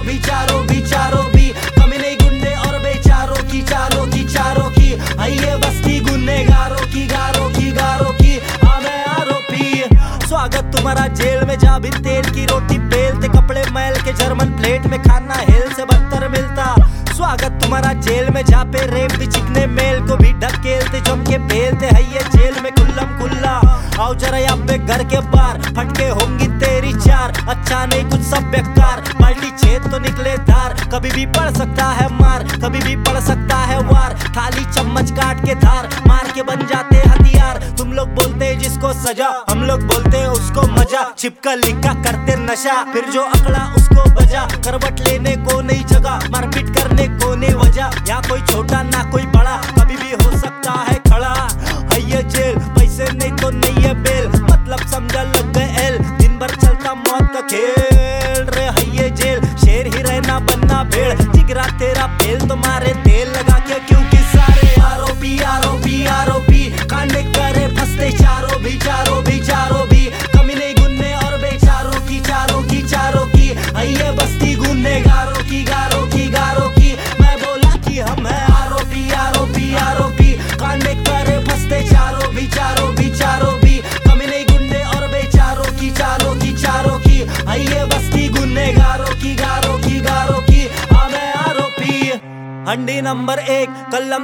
विचारों विचारों भी, कमी नहीं गुंडे और बेचारों की, चारों की चारों की, ये बस्ती गुनहगारों की, गारों की गारों की, मैं आरोपी। स्वागत तुम्हारा जेल में, जा भी तेल की रोटी बेलते, कपड़े मैल के जर्मन प्लेट में खाना हेल से बदतर मिलता। स्वागत तुम्हारा जेल में, जहाँ पे रेप भी चिकने मेल को भी ढकेलते, जम के बेलते है ये जेल में कुल्लम कुल्ला। आओ जरा यहाँ पे घर के बाहर, फटके होंगी तेरी चार, अच्छा नहीं कुछ सब बेकार, बाल्टी छेद तो निकले धार, कभी भी पड़ सकता है मार, कभी भी पड़ सकता है वार, थाली चम्मच काट के धार मार के बन जाते हथियार। तुम लोग बोलते हैं जिसको सजा, हम लोग बोलते हैं उसको मजा, छिपका लिखा करते नशा, फिर जो अकड़ा उसको बजा, करवट लेने को नहीं जगह, मारपीट करने को नहीं वजह, यहाँ कोई छोटा ना कोई बड़ा, कभी भी हो सकता है खड़ा है ये जेल, पैसे नहीं तो नहीं है बेल, मतलब समझा लग गए एल, दिन भर चलता मौत का खेल रे है ये जेल, शेर ही रहना बनना भेड़, जिगरा तेरा फेल तो मारे तेल लगा के, क्योंकि सारे आरोपी आरोपी आरोपी, कांडे करे फंसते चारों भी, चारों भी चारों भी, कमी नहीं गुन्ने और बेचारों की, चारों की चारों की, ये बस्ती गुनहगारों की, गारों की गारों की, मैं बोला कि हम है आरोपी आरोपी आरोपी, कांडे करे फंसते चारों भी, चारों भी चारों भी, कमी नहीं गुंडे और बेचारों की, चारों की चारों की, ये बस्ती गुनहगारों की, गारों की गारों की, मैं आरोपी। हंडी नंबर 1 कलम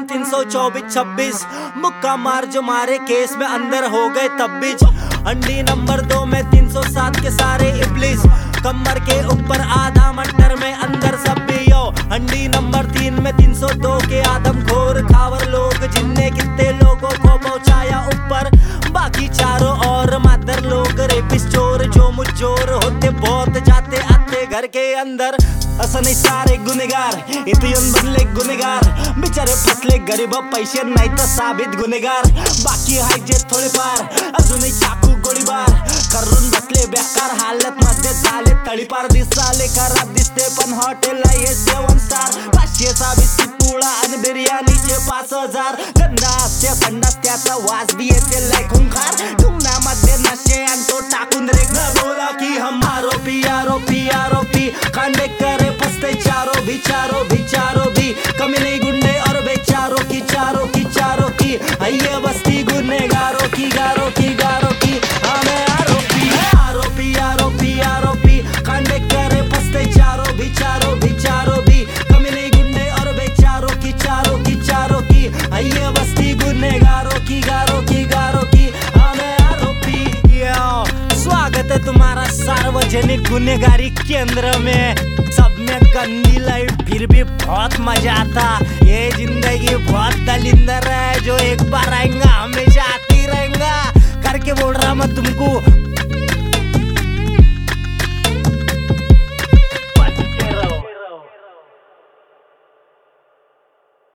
324-26, मुक्का मार जो मारे केस में अंदर हो गए तब बीच। हंडी नंबर 2 में 307 के सारे इब्लिस, कमर के ऊपर आधा मटर में अंदर सब भी यो। हंडी नंबर 3 में 302 के आदमखोर खावर लोग, जिनने कितने लोगों को पहुंचाया ऊपर, बाकी चारों और मादर लोग, रेपिस चोर जो मुझोर होते बहुत जाते आते घर के अंदर, असं नाही सारे गुन्हेगार इथे येऊन बनले गुन्हेगार, बिचारे फसले गरीब पैसे नाही तर साबित गुन्हेगार, बाकी हाय जे थोडेफार अजूनही चाकू गोळीबार करून बसले बेकार हालत मध्ये झाले तळीपार, दिसाले खराब दिसते पण हॉटेल आहे 7 स्टार, 500चा बिस्किट पोळा आणि बिर्याणीचे 5000, गंदा असते संडास त्याचा वास भी येते लय खुंखार, मध्ये नशे आणि तो टाकून रे बोला की हम आरोपी आरोपी आरोपी, कांडे करे फसते चारों भी, चारों भी चारों भी, कमी नहीं गुंडे और बेचारों की, चारों की चारों की, ये बस्ती गुनहगारों की, गारों की गारों की, मैं आरोपी आरोपी आरोपी आरोपी, कांडे करे फसते चारों भी, चारों भी चारों भी, कमी नहीं गुंडे और बेचारों की, चारों की चारों की, ये बस्ती गुनहगारों की, गारों की गारों की, मैं आरोपी। स्वागत है तुम्हारा सार्वजनिक गुनहगारी केंद्र में, सब में गंदी लाइफ फिर भी बहुत मजा आता, ये जिंदगी बहुत दलिंदर है, जो एक बार आएगा हमेशा आती रहेगा करके बोल रहा मैं तुमको,